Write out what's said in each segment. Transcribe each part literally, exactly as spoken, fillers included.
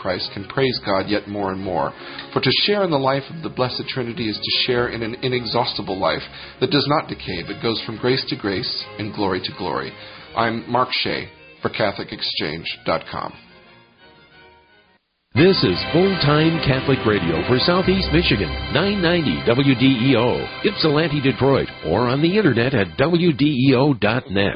Christ can praise God yet more and more. For to share in the life of the Blessed Trinity is to share in an inexhaustible life that does not decay, but goes from grace to grace and glory to glory. I'm Mark Shea for Catholic Exchange dot com. This is Full-Time Catholic Radio for Southeast Michigan, nine ninety W D E O, Ypsilanti, Detroit, or on the internet at W D E O dot net.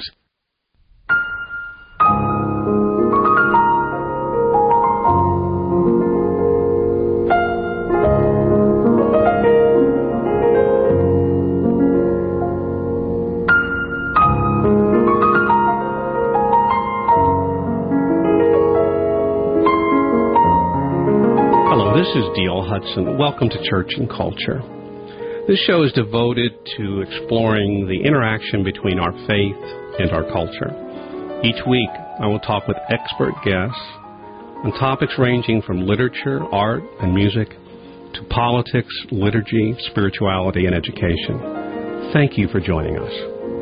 This is D L Hudson. Welcome to Church and Culture. This show is devoted to exploring the interaction between our faith and our culture. Each week, I will talk with expert guests on topics ranging from literature, art, and music to politics, liturgy, spirituality, and education. Thank you for joining us.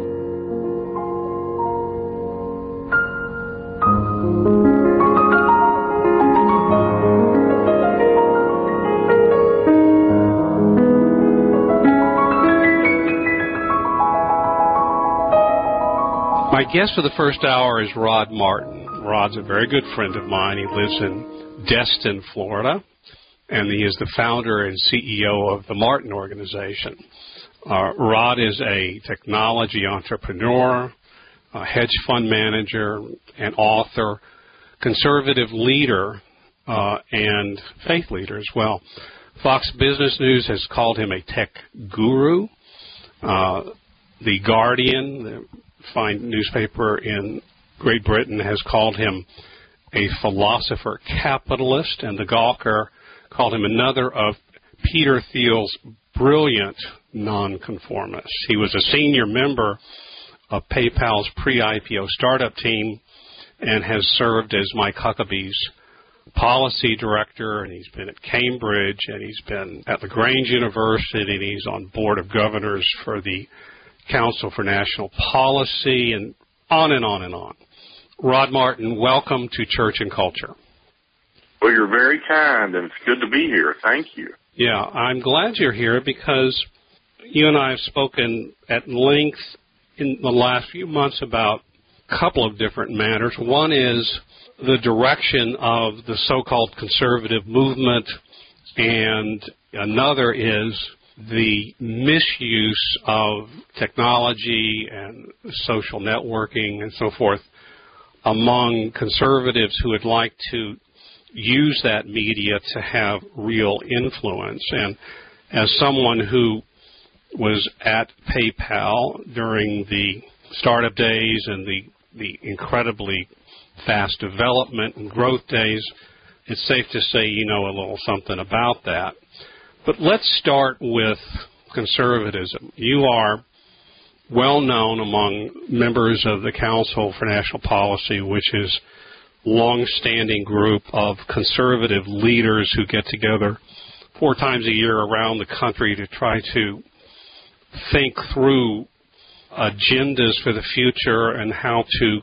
My guest for the first hour is Rod Martin. Rod's a very good friend of mine. He lives in Destin, Florida, and he is the founder and C E O of the Martin Organization. Uh, Rod is a technology entrepreneur, a hedge fund manager, an author, conservative leader, uh, and faith leader as well. Fox Business News has called him a tech guru. Uh, the Guardian, the fine newspaper in Great Britain, has called him a philosopher capitalist, and the Gawker called him another of Peter Thiel's brilliant nonconformists. He was a senior member of PayPal's pre-I P O startup team and has served as Mike Huckabee's policy director, and he's been at Cambridge, and he's been at LaGrange University, and he's on board of governors for the Council for National Policy, and on and on and on. Rod Martin, welcome to Church and Culture. Well, you're very kind, and it's good to be here. Thank you. Yeah, I'm glad you're here because you and I have spoken at length in the last few months about a couple of different matters. One is the direction of the so-called conservative movement, and another is the misuse of technology and social networking and so forth among conservatives who would like to use that media to have real influence. And as someone who was at PayPal during the startup days and the, the incredibly fast development and growth days, it's safe to say you know a little something about that. But let's start with conservatism. You are well known among members of the Council for National Policy, which is a long-standing group of conservative leaders who get together four times a year around the country to try to think through agendas for the future and how to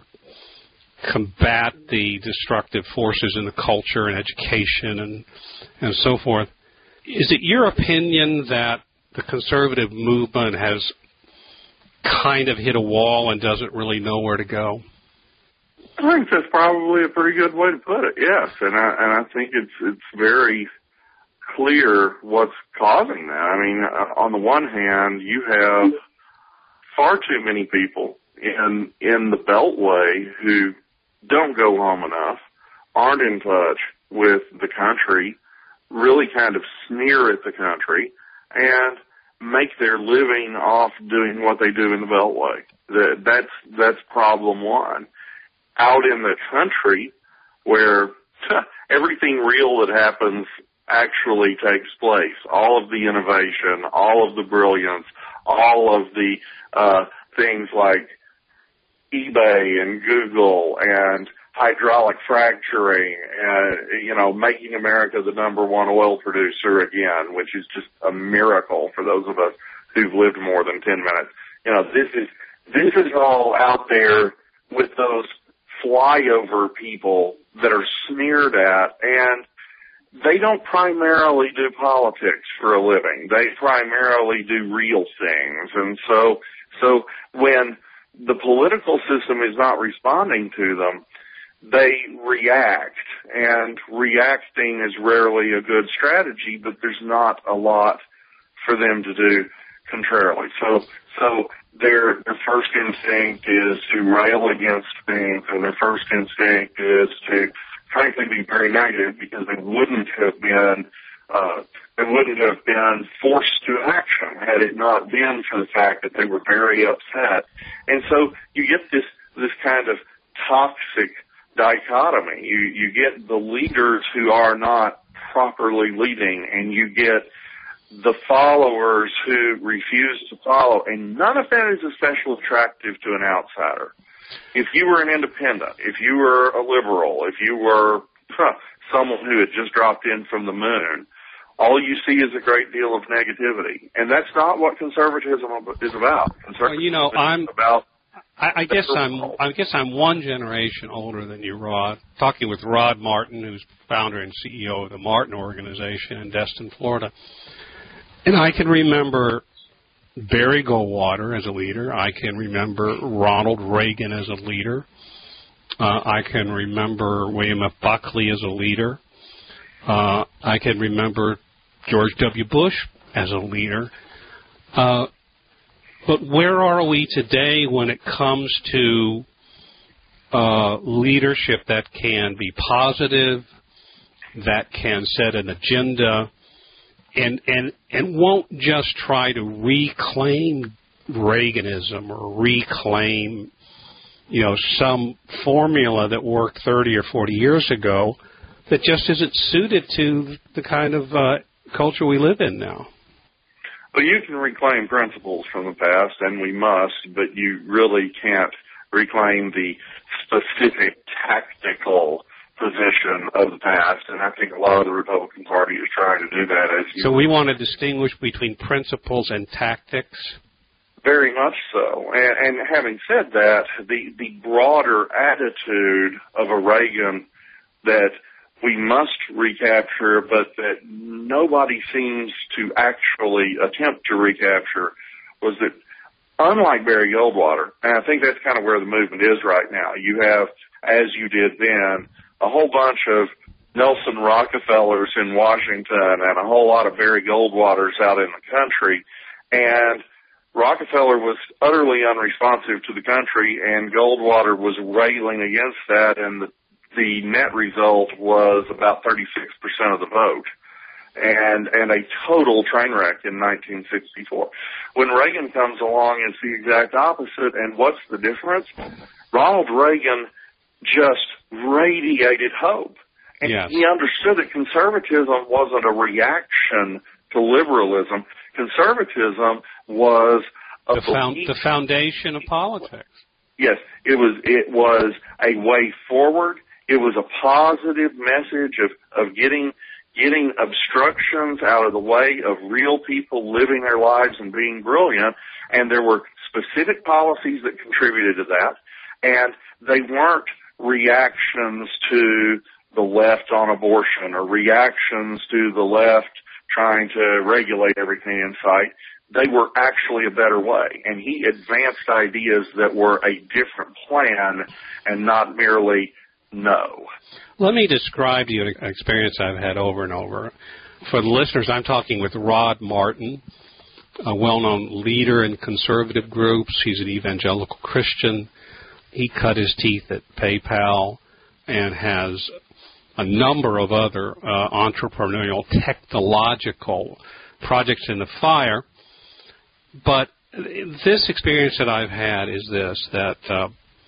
combat the destructive forces in the culture and education and, and so forth. Is it your opinion that the conservative movement has kind of hit a wall and doesn't really know where to go? I think that's probably a pretty good way to put it, yes. And I, and I think it's it's very clear what's causing that. I mean, on the one hand, you have far too many people in in the Beltway who don't go home enough, aren't in touch with the country, really kind of sneer at the country, and make their living off doing what they do in the Beltway. That, that's, that's problem one. Out in the country, where everything real that happens actually takes place, all of the innovation, all of the brilliance, all of the uh, things like eBay and Google and hydraulic fracturing, and, you know, making America the number one oil producer again, which is just a miracle for those of us who've lived more than ten minutes. You know, this is, this is all out there with those flyover people that are sneered at and they don't primarily do politics for a living. They primarily do real things. And so, so when the political system is not responding to them, they react, and reacting is rarely a good strategy, but there's not a lot for them to do contrarily. So, so their, their first instinct is to rail against things, and their first instinct is to, frankly, be very negative, because they wouldn't have been, uh, they wouldn't have been forced to action had it not been for the fact that they were very upset. And so you get this, this kind of toxic dichotomy. You, you get the leaders who are not properly leading, and you get the followers who refuse to follow, and none of that is especially attractive to an outsider. If you were an independent, if you were a liberal, if you were huh, someone who had just dropped in from the moon, all you see is a great deal of negativity. And that's not what conservatism is about. Conservatism well, you know, I'm about I, I guess I'm I guess I'm one generation older than you, Rod. Talking with Rod Martin, who's founder and C E O of the Martin Organization in Destin, Florida. And I can remember Barry Goldwater as a leader. I can remember Ronald Reagan as a leader. Uh, I can remember William F. Buckley as a leader. Uh, I can remember George W. Bush as a leader. Uh, but where are we today when it comes to uh, leadership that can be positive, that can set an agenda, and and and won't just try to reclaim Reaganism or reclaim, you know, some formula that worked thirty or forty years ago that just isn't suited to the kind of uh, culture we live in now? Well, you can reclaim principles from the past, and we must, but you really can't reclaim the specific tactical position of the past, and I think a lot of the Republican Party is trying to do that. As you so we want to distinguish between principles and tactics? Very much so. And, and having said that, the, the broader attitude of a Reagan that we must recapture, but that nobody seems to actually attempt to recapture, was that unlike Barry Goldwater, and I think that's kind of where the movement is right now, you have, as you did then, a whole bunch of Nelson Rockefellers in Washington and a whole lot of Barry Goldwaters out in the country, and Rockefeller was utterly unresponsive to the country, and Goldwater was railing against that, and the The net result was about thirty-six percent of the vote, and and a total train wreck in nineteen sixty-four. When Reagan comes along, it's the exact opposite, and what's the difference? Ronald Reagan just radiated hope, and yes. he understood that conservatism wasn't a reaction to liberalism. Conservatism was a the, found, the foundation of politics. Yes, it was. It was a way forward. It was a positive message of, of getting getting obstructions out of the way of real people living their lives and being brilliant. And there were specific policies that contributed to that. And they weren't reactions to the left on abortion or reactions to the left trying to regulate everything in sight. They were actually a better way. And he advanced ideas that were a different plan and not merely no. Let me describe to you an experience I've had over and over. For the listeners, I'm talking with Rod Martin, a well-known leader in conservative groups. He's an evangelical Christian. He cut his teeth at PayPal and has a number of other uh, entrepreneurial, technological projects in the fire. But this experience that I've had is this, that uh,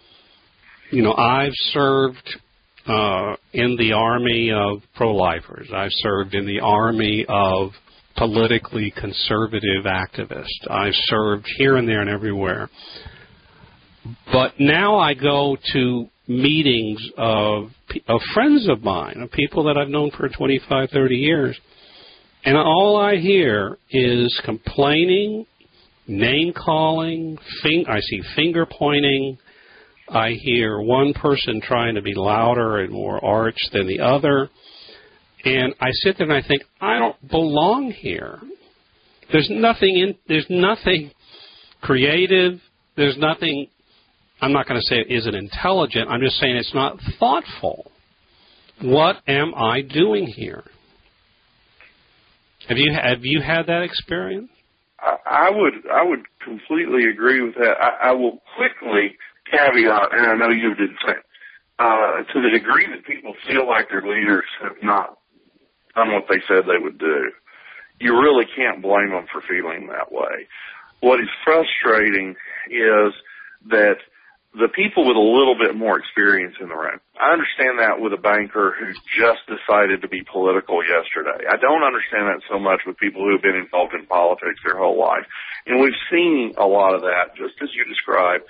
You know, I've served uh, in the army of pro-lifers. I've served in the army of politically conservative activists. I've served here and there and everywhere. But now I go to meetings of, of friends of mine, of people that I've known for twenty-five, thirty years, and all I hear is complaining, name-calling, fing- I see finger-pointing. I hear one person trying to be louder and more arch than the other, And I sit there and I think, I don't belong here. There's nothing in, there's nothing creative. There's nothing, I'm not going to say it isn't intelligent. I'm just saying it's not thoughtful. What am I doing here? Have you have you had that experience? I, I would I would completely agree with that. I, I will quickly caveat, and I know you did the same, uh, to the degree that people feel like their leaders have not done what they said they would do, you really can't blame them for feeling that way. What is frustrating is that the people with a little bit more experience in the room, I understand that with a banker who just decided to be political yesterday. I don't understand that so much with people who have been involved in politics their whole life. And we've seen a lot of that, just as you described.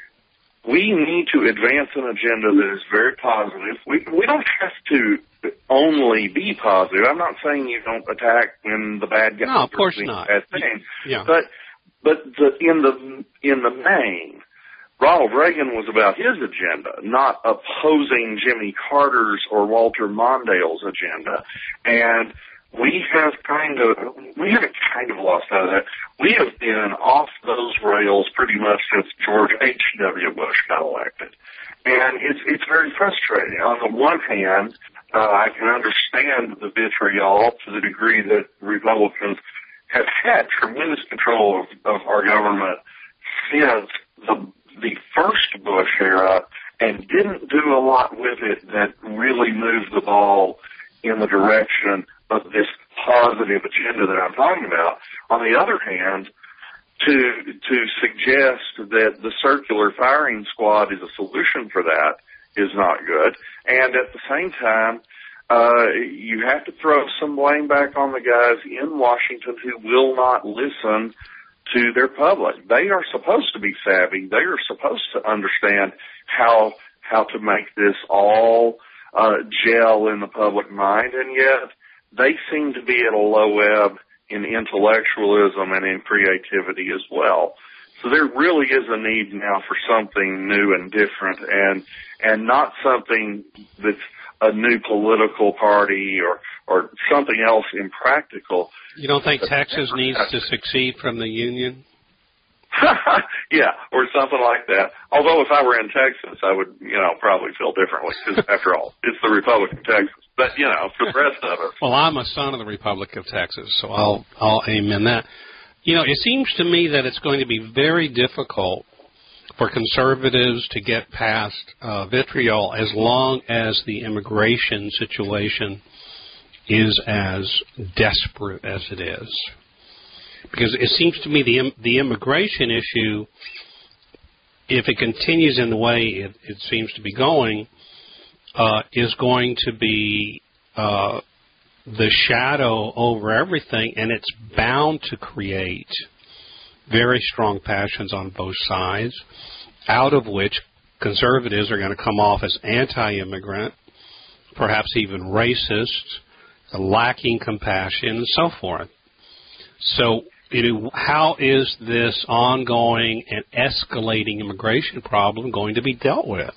We need to advance an agenda that is very positive. We we don't have to only be positive. I'm not saying you don't attack when the bad guys no, of course are doing not. bad things. Yeah. But but the, in the in the main, Ronald Reagan was about his agenda, not opposing Jimmy Carter's or Walter Mondale's agenda. And we have kind of, we haven't kind of lost out of that. We have been off those rails pretty much since George H W. Bush got elected. And it's, it's very frustrating. On the one hand, uh, I can understand the vitriol to the degree that Republicans have had tremendous control of, of our government since the the first Bush era and didn't do a lot with it that really moved the ball in the direction of this positive agenda that I'm talking about. On the other hand, to to suggest that the circular firing squad is a solution for that is not good. And at the same time, uh, you have to throw some blame back on the guys in Washington who will not listen to their public. They are supposed to be savvy. They are supposed to understand how how to make this all uh, gel in the public mind, and yet they seem to be at a low ebb in intellectualism and in creativity as well. So there really is a need now for something new and different, and and not something that's a new political party or or something else impractical. You don't think Texas needs to succeed from the Union? Yeah, or something like that. Although if I were in Texas, I would, you know, probably feel differently because, after all, it's the Republic of Texas. But, you know, for the rest of us. Well, I'm a son of the Republic of Texas, so I'll I'll amen that. You know, it seems to me that it's going to be very difficult for conservatives to get past uh, vitriol as long as the immigration situation is as desperate as it is. Because it seems to me the the immigration issue, if it continues in the way it, it seems to be going, uh, is going to be uh, the shadow over everything, and it's bound to create very strong passions on both sides, out of which conservatives are going to come off as anti-immigrant, perhaps even racist, lacking compassion, and so forth. So it, how is this ongoing and escalating immigration problem going to be dealt with?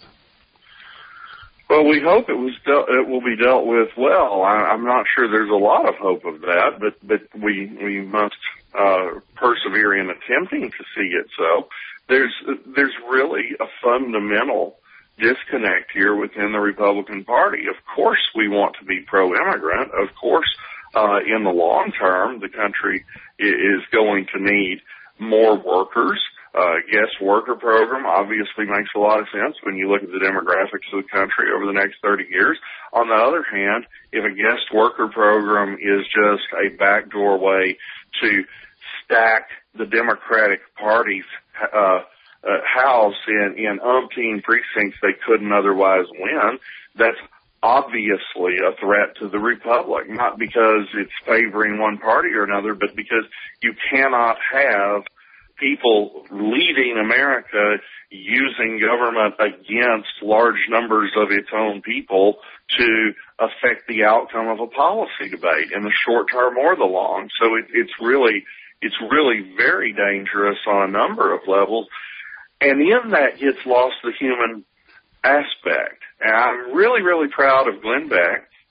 Well, we hope it was dealt, it will be dealt with well. I, I'm not sure there's a lot of hope of that, but but we we must uh, persevere in attempting to see it so. There's there's really a fundamental disconnect here within the Republican Party. Of course, we want to be pro-immigrant. Of course, uh, in the long term, the country is going to need more workers. Uh, guest worker program obviously makes a lot of sense when you look at the demographics of the country over the next thirty years. On the other hand, if a guest worker program is just a backdoor way to stack the Democratic Party's uh, uh, house in, in umpteen precincts they couldn't otherwise win, that's obviously a threat to the Republic, not because it's favoring one party or another, but because you cannot have people leading America using government against large numbers of its own people to affect the outcome of a policy debate in the short term or the long. So it, it's really, it's really very dangerous on a number of levels. And in that gets lost the human aspect. And I'm really, really proud of Glenn Beck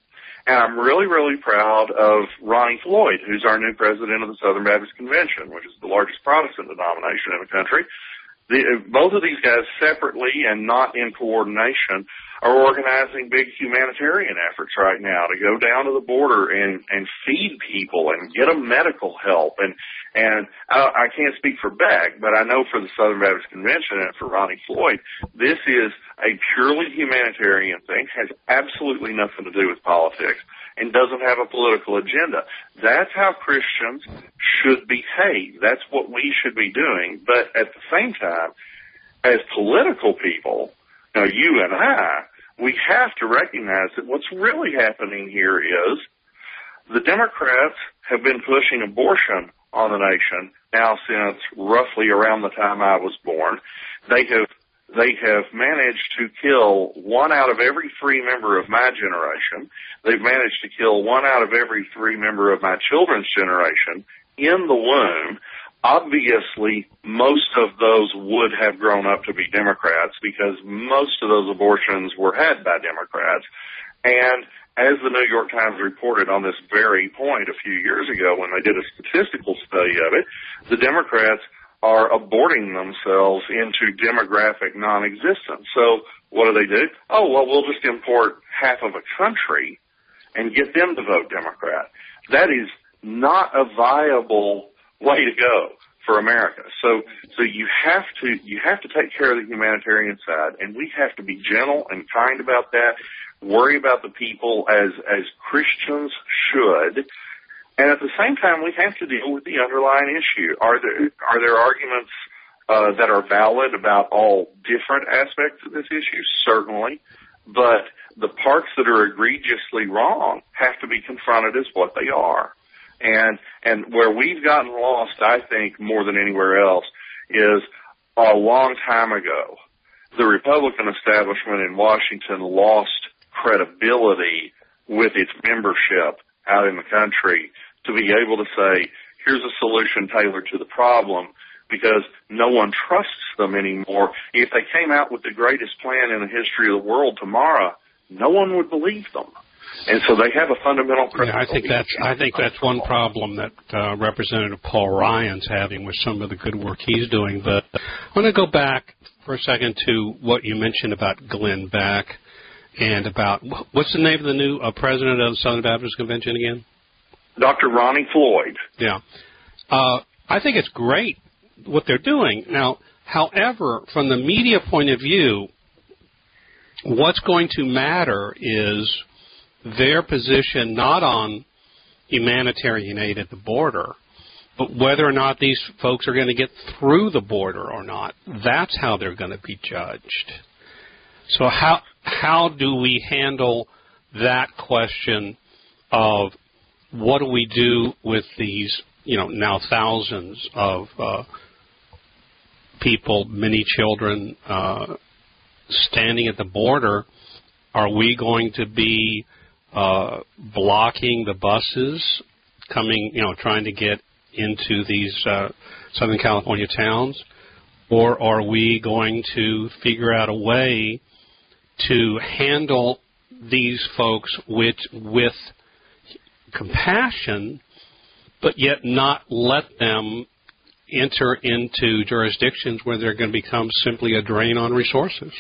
And I'm really, really proud of Ronnie Floyd, who's our new president of the Southern Baptist Convention, which is the largest Protestant denomination in the country. The, both of these guys separately and not in coordination are organizing big humanitarian efforts right now to go down to the border and, and feed people and get them medical help. And, and I, I can't speak for Beck, but I know for the Southern Baptist Convention and for Ronnie Floyd, this is a purely humanitarian thing, has absolutely nothing to do with politics, and doesn't have a political agenda. That's how Christians should behave. That's what we should be doing. But at the same time, as political people, now you and I, we have to recognize that what's really happening here is the Democrats have been pushing abortion on the nation now since roughly around the time I was born. They have They have managed to kill one out of every three member of my generation. They've managed to kill one out of every three member of my children's generation in the womb. Obviously, most of those would have grown up to be Democrats because most of those abortions were had by Democrats. And as the New York Times reported on this very point a few years ago when they did a statistical study of it, the Democrats are aborting themselves into demographic non-existence. So what do they do? Oh, well, we'll just import half of a country and get them to vote Democrat. That is not a viable way to go for America. So, so you have to, you have to take care of the humanitarian side, and we have to be gentle and kind about that, worry about the people as, as Christians should. And at the same time, we have to deal with the underlying issue. Are there, are there arguments uh, that are valid about all different aspects of this issue? Certainly. But the parts that are egregiously wrong have to be confronted as what they are. And and where we've gotten lost, I think, more than anywhere else, is a long time ago, the Republican establishment in Washington lost credibility with its membership out in the country to be able to say, here's a solution tailored to the problem, because no one trusts them anymore. If they came out with the greatest plan in the history of the world tomorrow, no one would believe them. And so they have a fundamental credibility. Yeah, I think that's I think that's one problem that uh, Representative Paul Ryan's having with some of the good work he's doing. But I want to go back for a second to what you mentioned about Glenn Beck and about, what's the name of the new uh, president of the Southern Baptist Convention again? Doctor Ronnie Floyd. Yeah. Uh, I think it's great what they're doing. Now, however, from the media point of view, what's going to matter is their position not on humanitarian aid at the border, but whether or not these folks are going to get through the border or not. That's how they're going to be judged. So how how do we handle that question of what do we do with these, you know, now thousands of uh, people, many children, uh, standing at the border? Are we going to be uh, blocking the buses coming, you know, trying to get into these uh, Southern California towns? Or are we going to figure out a way to handle these folks with, with compassion, but yet not let them enter into jurisdictions where they're going to become simply a drain on resources?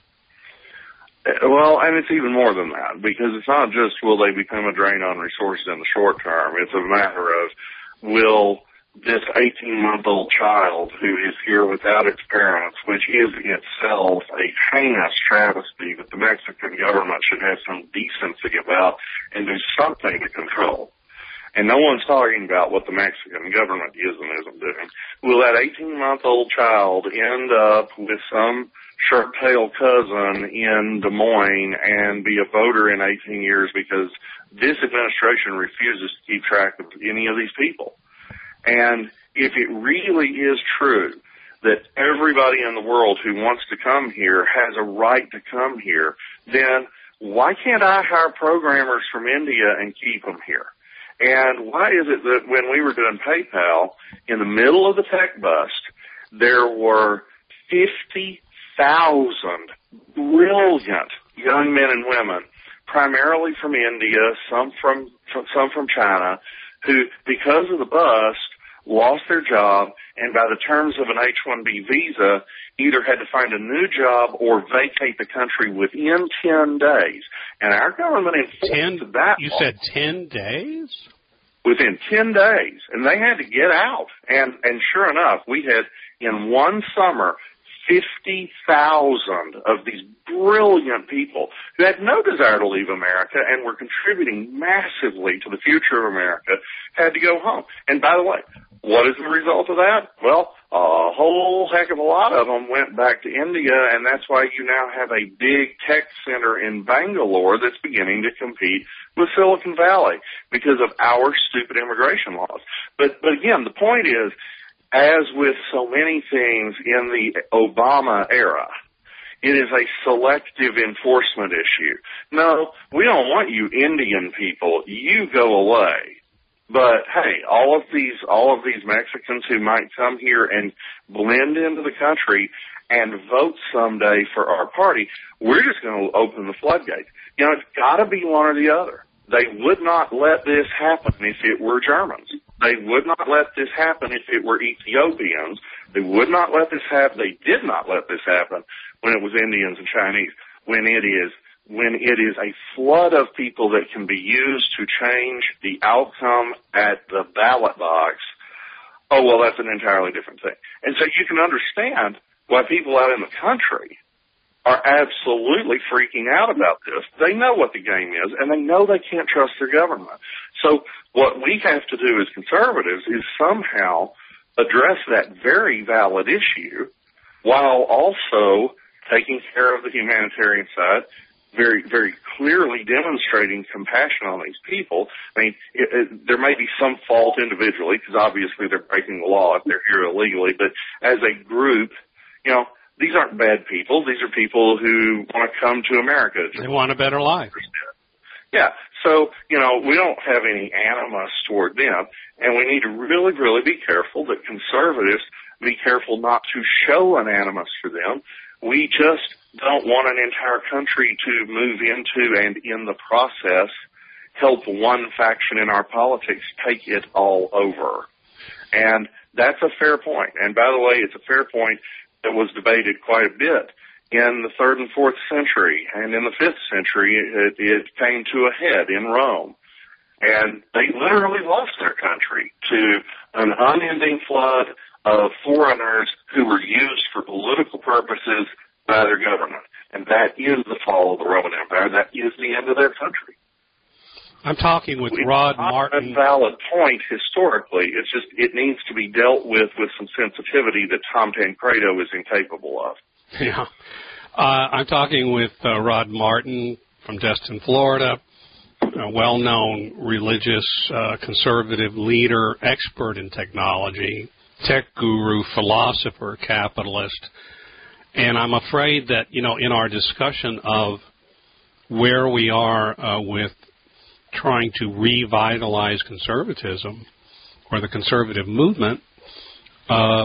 Well, and it's even more than that, because it's not just will they become a drain on resources in the short term. It's a matter of will this eighteen-month-old child who is here without its parents, which is itself a heinous travesty that the Mexican government should have some decency about and do something to control. And no one's talking about what the Mexican government is and isn't doing. Will that eighteen-month-old child end up with some shirt-tail cousin in Des Moines and be a voter in eighteen years because this administration refuses to keep track of any of these people? And if it really is true that everybody in the world who wants to come here has a right to come here, then why can't I hire programmers from India and keep them here? And why is it that when we were doing PayPal, in the middle of the tech bust, there were fifty thousand brilliant young men and women primarily from India, some from, from some from China, who, because of the bust, lost their job, and by the terms of an H one B visa, either had to find a new job or vacate the country within ten days. And our government enforced ten, that. You law. said ten days? Within ten days. And they had to get out. And, and sure enough, we had, in one summer, fifty thousand of these brilliant people who had no desire to leave America and were contributing massively to the future of America had to go home. And by the way, what is the result of that? Well, a whole heck of a lot of them went back to India, and that's why you now have a big tech center in Bangalore that's beginning to compete with Silicon Valley because of our stupid immigration laws. But, but again, the point is, as with so many things in the Obama era, it is a selective enforcement issue. No, we don't want you Indian people. You go away. But hey, all of these, all of these Mexicans who might come here and blend into the country and vote someday for our party, we're just going to open the floodgates. You know, it's got to be one or the other. They would not let this happen if it were Germans. They would not let this happen if it were Ethiopians. They would not let this happen. They did not let this happen when it was Indians and Chinese. When it is, when it is a flood of people that can be used to change the outcome at the ballot box, oh, well, that's an entirely different thing. And so you can understand why people out in the country are absolutely freaking out about this. They know what the game is, and they know they can't trust their government. So what we have to do as conservatives is somehow address that very valid issue while also taking care of the humanitarian side, very, very clearly demonstrating compassion on these people. I mean, it, it, there may be some fault individually, because obviously they're breaking the law if they're here illegally, but as a group, you know, these aren't bad people. These are people who want to come to America. They want a better life. Yeah. So, you know, we don't have any animus toward them, and we need to really, really be careful that conservatives be careful not to show an animus for them. We just don't want an entire country to move into and in the process help one faction in our politics take it all over. And that's a fair point. And by the way, it's a fair point that was debated quite a bit in the third and fourth century, and in the fifth century it, it came to a head in Rome. And they literally lost their country to an unending flood of foreigners who were used for political purposes by their government. And that is the fall of the Roman Empire. That is the end of their country. I'm talking with Rod Martin. It's not a valid point historically. It's just it needs to be dealt with with some sensitivity that Tom Tancredo is incapable of. Yeah. Uh, I'm talking with uh, Rod Martin from Destin, Florida, a well-known religious uh, conservative leader, expert in technology, tech guru, philosopher, capitalist. And I'm afraid that, you know, in our discussion of where we are uh, with trying to revitalize conservatism or the conservative movement, uh,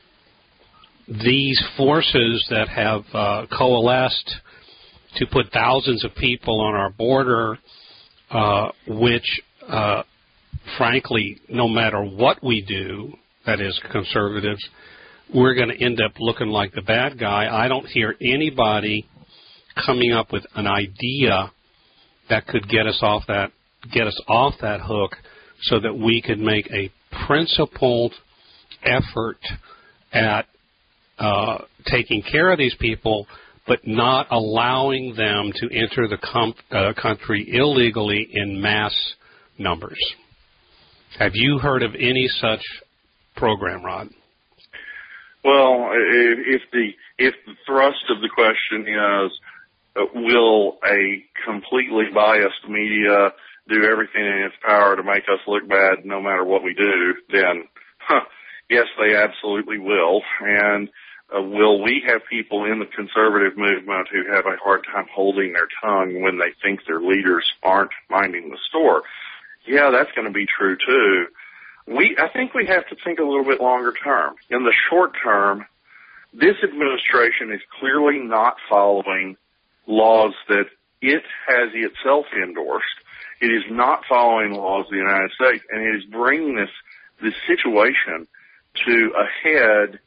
these forces that have uh, coalesced to put thousands of people on our border, uh, which, uh, frankly, no matter what we do, that is conservatives, we're going to end up looking like the bad guy. I don't hear anybody coming up with an idea that could get us off that get us off that hook so that we could make a principled effort at uh, taking care of these people, but not allowing them to enter the com- uh, country illegally in mass numbers. Have you heard of any such program, Rod? Well, if the if the thrust of the question is, uh, will a completely biased media do everything in its power to make us look bad no matter what we do, then huh, yes, they absolutely will. And uh, will we have people in the conservative movement who have a hard time holding their tongue when they think their leaders aren't minding the store? Yeah, that's going to be true too. We, I think we have to think a little bit longer term. In the short term, this administration is clearly not following laws that it has itself endorsed. It is not following the laws of the United States, and it is bringing this this situation to a head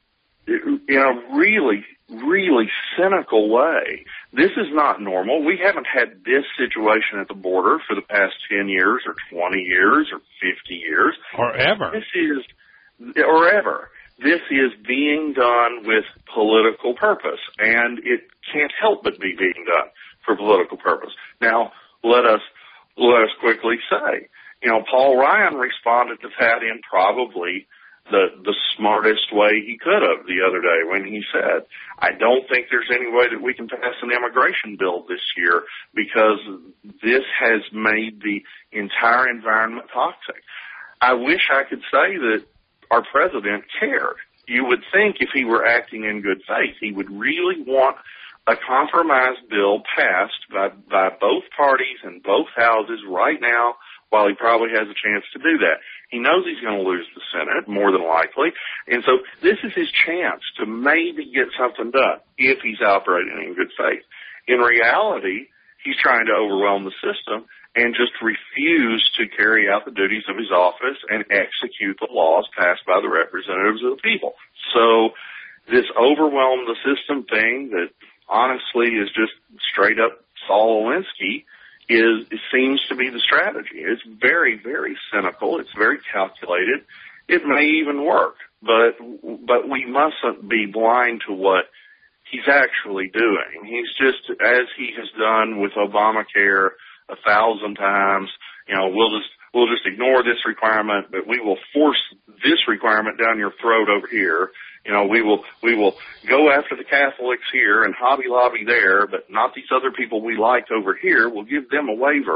in a really, really cynical way. This is not normal. We haven't had this situation at the border for the past ten years or twenty years or fifty years. Or ever. This is, or ever. This is being done with political purpose, and it can't help but be being done for political purpose. Now, let us, let us quickly say, you know, Paul Ryan responded to that in probably the the smartest way he could have the other day when he said, I don't think there's any way that we can pass an immigration bill this year because this has made the entire environment toxic. I wish I could say that our president cared. You would think if he were acting in good faith, he would really want a compromise bill passed by, by both parties and both houses right now, while he probably has a chance to do that. He knows he's going to lose the Senate, more than likely, and so this is his chance to maybe get something done if he's operating in good faith. In reality, he's trying to overwhelm the system and just refuse to carry out the duties of his office and execute the laws passed by the representatives of the people. So this overwhelm the system thing that honestly is just straight up Saul Alinsky is, it seems to be the strategy. It's very, very cynical. It's very calculated. It may even work, but, but we mustn't be blind to what he's actually doing. He's just, as he has done with Obamacare a thousand times, you know, we'll just, we'll just ignore this requirement, but we will force this requirement down your throat over here. You know, we will, we will go after the Catholics here and Hobby Lobby there, but not these other people we like over here. We'll give them a waiver.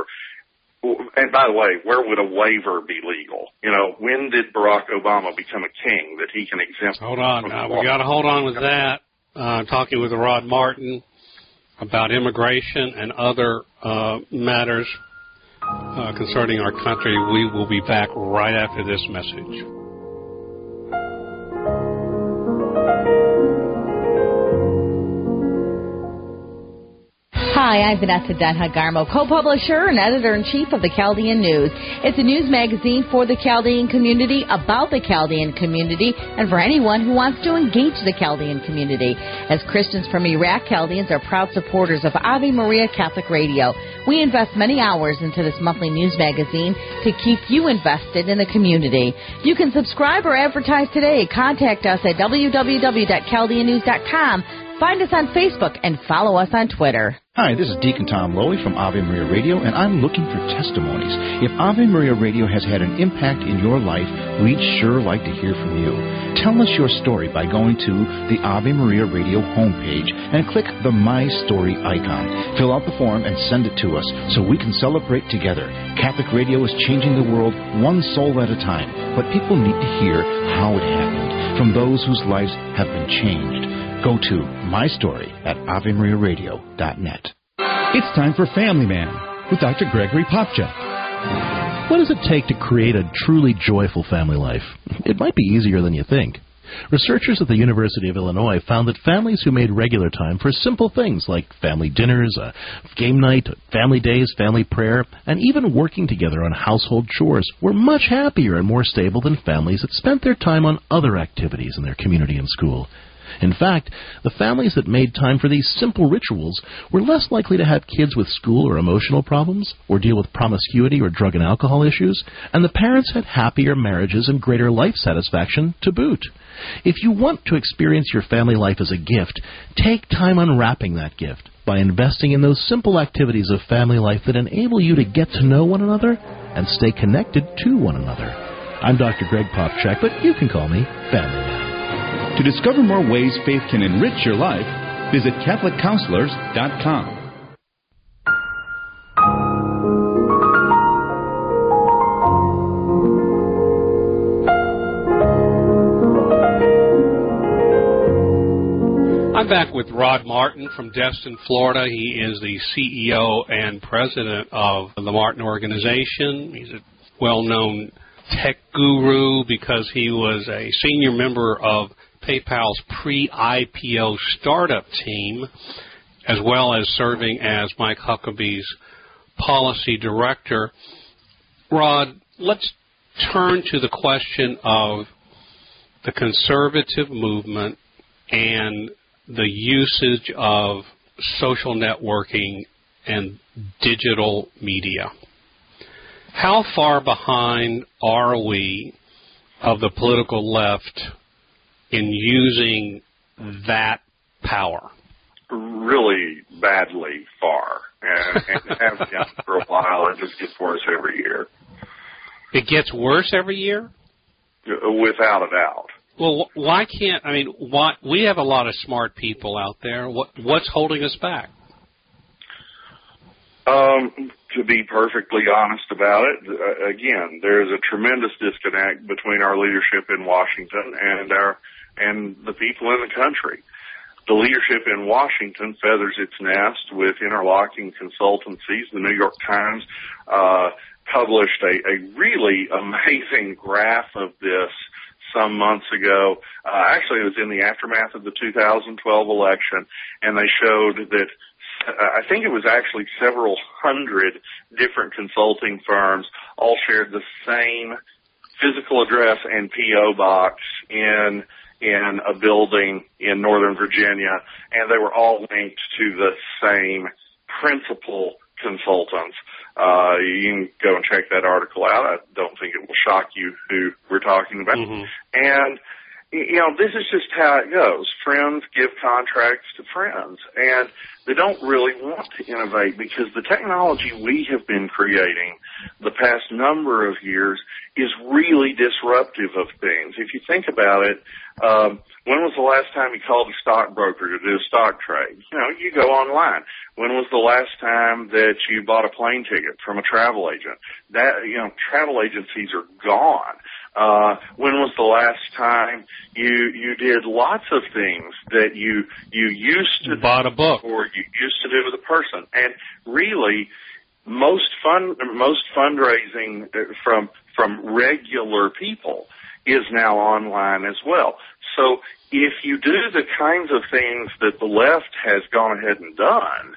And by the way, where would a waiver be legal? You know, when did Barack Obama become a king that he can exempt? Hold on. Uh, we got to hold on with that. Uh, talking with Rod Martin about immigration and other uh, matters uh, concerning our country. We will be back right after this message. Hi, I'm Vanessa Denha-Garmo, co-publisher and editor-in-chief of the Chaldean News. It's a news magazine for the Chaldean community, about the Chaldean community, and for anyone who wants to engage the Chaldean community. As Christians from Iraq, Chaldeans are proud supporters of Ave Maria Catholic Radio. We invest many hours into this monthly news magazine to keep you invested in the community. You can subscribe or advertise today. Contact us at w w w dot chaldean news dot com. Find us on Facebook and follow us on Twitter. Hi, this is Deacon Tom Lowy from Ave Maria Radio, and I'm looking for testimonies. If Ave Maria Radio has had an impact in your life, we'd sure like to hear from you. Tell us your story by going to the Ave Maria Radio homepage and click the My Story icon. Fill out the form and send it to us so we can celebrate together. Catholic radio is changing the world one soul at a time, but people need to hear how it happened from those whose lives have been changed. Go to my story at ave maria radio dot net. It's time for Family Man with Doctor Gregory Popcak. What does it take to create a truly joyful family life? It might be easier than you think. Researchers at the University of Illinois found that families who made regular time for simple things like family dinners, a game night, family days, family prayer, and even working together on household chores were much happier and more stable than families that spent their time on other activities in their community and school. In fact, the families that made time for these simple rituals were less likely to have kids with school or emotional problems, or deal with promiscuity or drug and alcohol issues, and the parents had happier marriages and greater life satisfaction to boot. If you want to experience your family life as a gift, take time unwrapping that gift by investing in those simple activities of family life that enable you to get to know one another and stay connected to one another. I'm Doctor Greg Popcak, but you can call me Family Man. To discover more ways faith can enrich your life, visit Catholic Counselors dot com. I'm back with Rod Martin from Destin, Florida. He is the C E O and president of the Martin Organization. He's a well-known tech guru because he was a senior member of PayPal's pre-I P O startup team, as well as serving as Mike Huckabee's policy director. Rod, let's turn to the question of the conservative movement and the usage of social networking and digital media. How far behind are we of the political left in using that power? Really badly far, and, and it has been for a while. It just gets worse every year. It gets worse every year? Without a doubt. Well, why can't, I mean, why, we have a lot of smart people out there. What, what's holding us back? Um, to be perfectly honest about it, uh, again, there's a tremendous disconnect between our leadership in Washington and our and the people in the country. The leadership in Washington feathers its nest with interlocking consultancies. The New York Times uh, published a, a really amazing graph of this some months ago. Uh, actually, it was in the aftermath of the two thousand twelve election, and they showed that uh, I think it was actually several hundred different consulting firms all shared the same physical address and P O box in in a building in Northern Virginia, and they were all linked to the same principal consultants. Uh, you can go and check that article out. I don't think it will shock you who we're talking about. Mm-hmm. And, you know, this is just how it goes. Friends give contracts to friends, and they don't really want to innovate because the technology we have been creating the past number of years is really disruptive of things. If you think about it, um, when was the last time you called a stockbroker to do a stock trade? You know, you go online. When was the last time that you bought a plane ticket from a travel agent? That, you know, travel agencies are gone. Uh, when was the last time you you did lots of things that you you used to bought a book or you used to do with a person? And really, most fun most fundraising from from regular people is now online as well. So if you do the kinds of things that the left has gone ahead and done,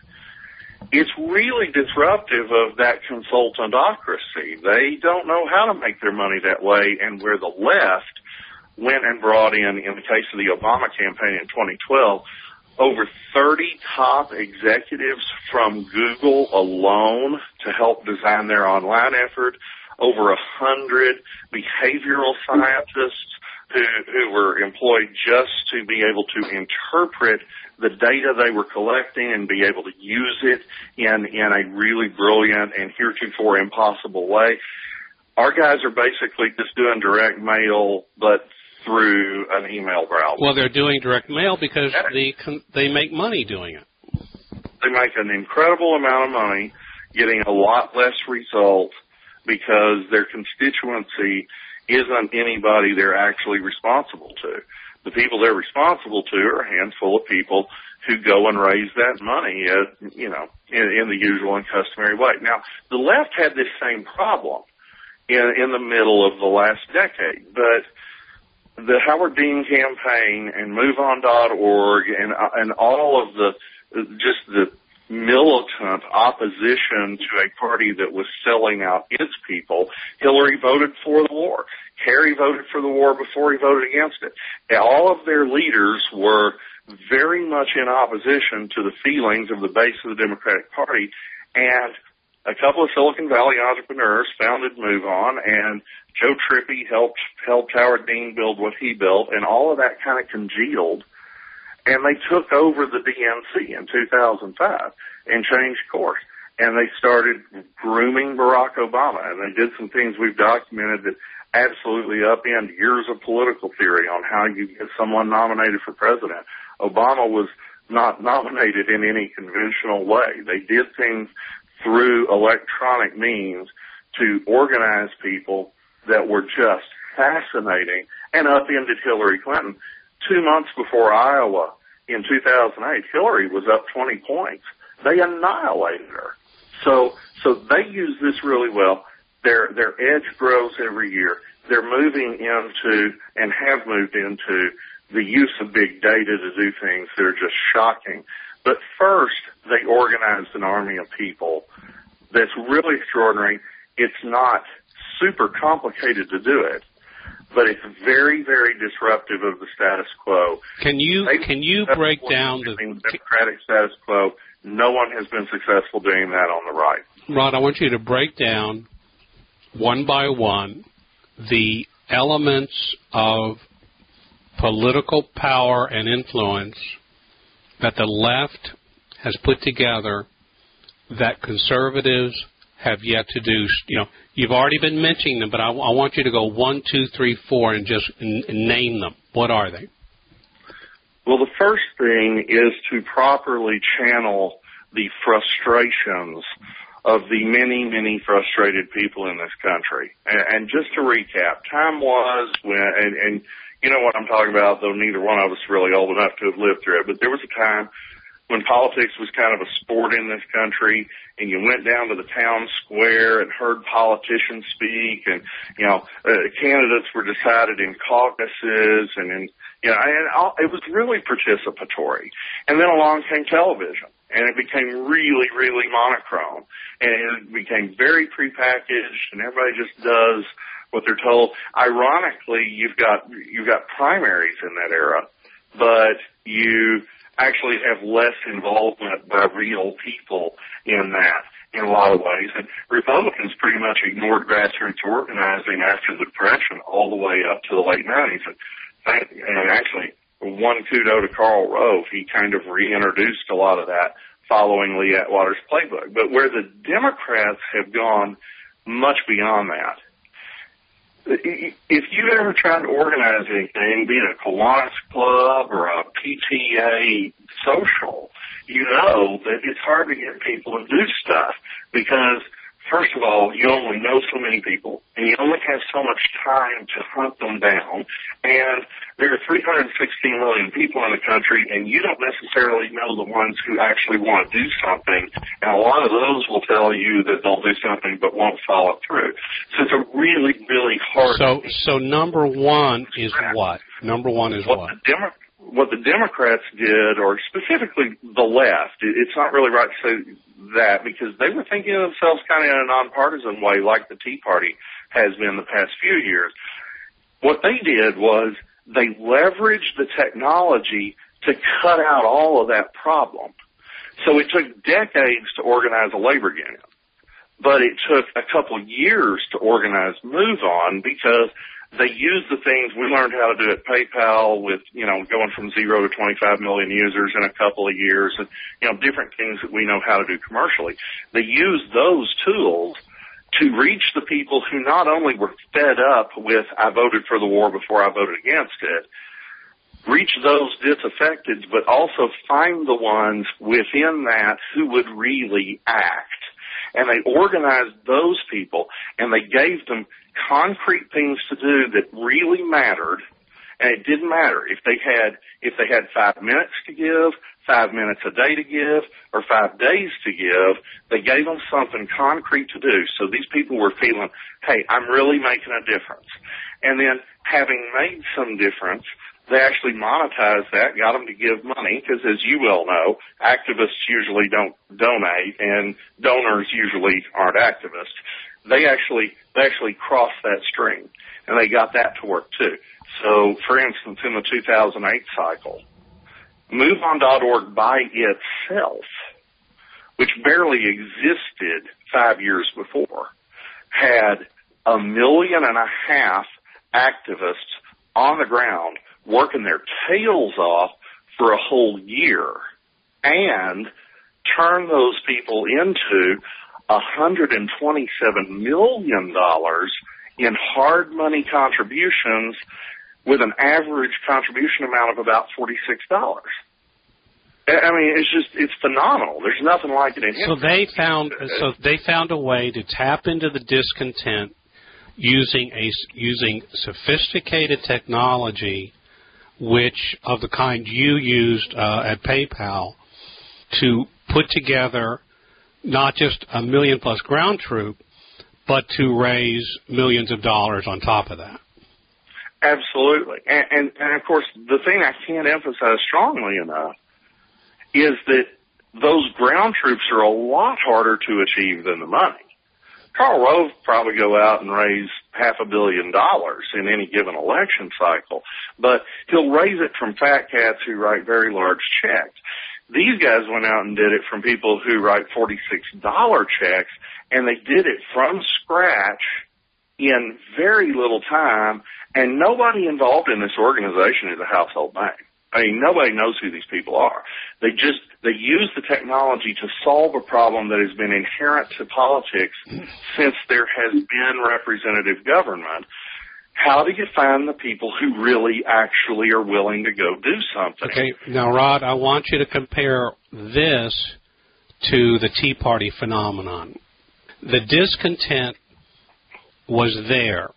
it's really disruptive of that consultantocracy. They don't know how to make their money that way, and where the left went and brought in, in the case of the Obama campaign in twenty twelve, over thirty top executives from Google alone to help design their online effort, over a hundred behavioral scientists who, who were employed just to be able to interpret the data they were collecting and be able to use it in, in a really brilliant and heretofore impossible way. Our guys are basically just doing direct mail, but through an email browser. Well, they're doing direct mail because they they make money doing it. They make an incredible amount of money getting a lot less results because their constituency isn't anybody they're actually responsible to. The people they're responsible to are a handful of people who go and raise that money, at, you know, in, in the usual and customary way. Now, the left had this same problem in, in the middle of the last decade, but the Howard Dean campaign and move on dot org and, and all of the, just the militant opposition to a party that was selling out its people. Hillary voted for the war. Kerry voted for the war before he voted against it. And all of their leaders were very much in opposition to the feelings of the base of the Democratic Party, and a couple of Silicon Valley entrepreneurs founded MoveOn, and Joe Trippi helped helped Howard Dean build what he built, and all of that kind of congealed. And they took over the D N C in two thousand five and changed course. And they started grooming Barack Obama. And they did some things we've documented that absolutely upend years of political theory on how you get someone nominated for president. Obama was not nominated in any conventional way. They did things through electronic means to organize people that were just fascinating and upended Hillary Clinton. Two months before Iowa in two thousand eight, Hillary was up twenty points. They annihilated her. So, so they use this really well. Their, their edge grows every year. They're moving into and have moved into the use of big data to do things that are just shocking. But first, they organized an army of people that's really extraordinary. It's not super complicated to do it, but it's very, very disruptive of the status quo. Can you they, can you break down the democratic status quo? No one has been successful doing that on the right. Rod, I want you to break down one by one the elements of political power and influence that the left has put together that conservatives have yet to do. You know, you've already been mentioning them, but I, I want you to go one, two, three, four, and just n- name them. What are they? Well, the first thing is to properly channel the frustrations of the many, many frustrated people in this country. And, and just to recap, time was when, and, and you know what I'm talking about, though neither one of us is really old enough to have lived through it, but there was a time when politics was kind of a sport in this country, and you went down to the town square and heard politicians speak, and, you know, uh, candidates were decided in caucuses, and in, you know, and all, it was really participatory. And then along came television, and it became really, really monochrome, and it became very prepackaged, and everybody just does what they're told. Ironically, you've got you've got primaries in that era, but you actually have less involvement by real people in that in a lot of ways. And Republicans pretty much ignored grassroots organizing after the Depression all the way up to the late nineties. And, and actually, one kudo to Karl Rove. He kind of reintroduced a lot of that following Lee Atwater's playbook. But where the Democrats have gone much beyond that, if you've ever tried to organize anything, be it a Kiwanis Club or a P T A social, you know that it's hard to get people to do stuff because, first of all, you only know so many people, and you only have so much time to hunt them down, and there are three hundred sixteen million people in the country, and you don't necessarily know the ones who actually want to do something, and a lot of those will tell you that they'll do something but won't follow through. So it's a really, really hard... So so number one is what? Number one is what? What the, Demo- what the Democrats did, or specifically the left, it, it's not really right to say that because they were thinking of themselves kind of in a nonpartisan way like the Tea Party has been the past few years. What they did was they leveraged the technology to cut out all of that problem. So it took decades to organize a labor union, but it took a couple years to organize MoveOn because they used the things we learned how to do at PayPal with, you know, going from zero to twenty-five million users in a couple of years and, you know, different things that we know how to do commercially. They used those tools to reach the people who not only were fed up with I voted for the war before I voted against it, reach those disaffected, but also find the ones within that who would really act. And they organized those people, and they gave them concrete things to do that really mattered. And it didn't matter if they had if they had five minutes to give, five minutes a day to give, or five days to give. They gave them something concrete to do. So these people were feeling, hey, I'm really making a difference. And then having made some difference, they actually monetized that, got them to give money, because as you well know, activists usually don't donate, and donors usually aren't activists. They actually they actually crossed that stream, and they got that to work too. So, for instance, in the two thousand eight cycle, MoveOn dot org by itself, which barely existed five years before, had a million and a half activists on the ground working their tails off for a whole year and turn those people into one hundred twenty-seven million dollars in hard money contributions with an average contribution amount of about forty-six dollars. I mean, it's just, it's phenomenal. There's nothing like it in history. So they found, so they found a way to tap into the discontent using a, using sophisticated technology, which of the kind you used uh, at PayPal, to put together not just a million plus ground troop, but to raise millions of dollars on top of that. Absolutely. And, and, and of course, the thing I can't emphasize strongly enough is that those ground troops are a lot harder to achieve than the money. Karl Rove probably go out and raise half a billion dollars in any given election cycle, but he'll raise it from fat cats who write very large checks. These guys went out and did it from people who write forty-six dollar checks, and they did it from scratch in very little time, and nobody involved in this organization is a household name. I mean, nobody knows who these people are. They just, they use the technology to solve a problem that has been inherent to politics since there has been representative government. How do you find the people who really actually are willing to go do something? Okay, now, Rod, I want you to compare this to the Tea Party phenomenon. The discontent was there,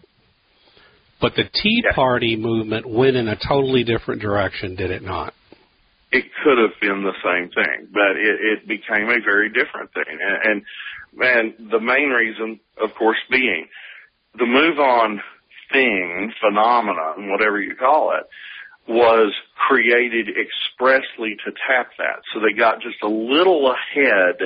but the Tea yeah. Party movement went in a totally different direction, did it not? It could have been the same thing, but it, it became a very different thing. And, and, and the main reason, of course, being the move on thing, phenomenon, whatever you call it, was created expressly to tap that. So they got just a little ahead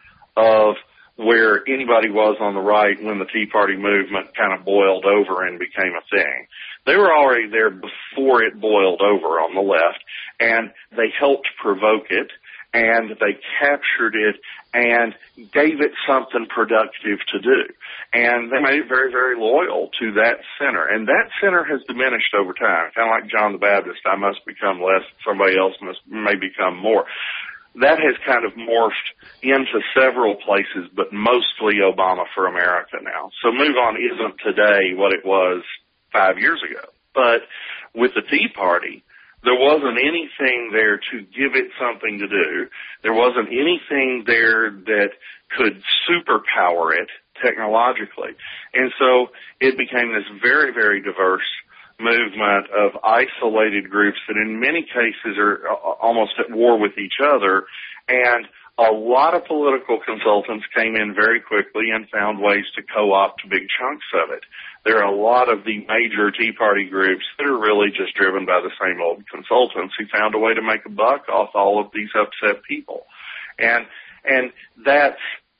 of where anybody was on the right when the Tea Party movement kind of boiled over and became a thing. They were already there before it boiled over on the left, and they helped provoke it, and they captured it and gave it something productive to do. And they made it very, very loyal to that center. And that center has diminished over time. Kind of like John the Baptist, I must become less, somebody else must may become more. That has kind of morphed into several places, but mostly Obama for America now. So Move On isn't today what it was five years ago. But with the Tea Party, there wasn't anything there to give it something to do. There wasn't anything there that could superpower it technologically. And so it became this very, very diverse movement of isolated groups that in many cases are almost at war with each other. And a lot of political consultants came in very quickly and found ways to co-opt big chunks of it. There are a lot of the major Tea Party groups that are really just driven by the same old consultants who found a way to make a buck off all of these upset people. And, and that's,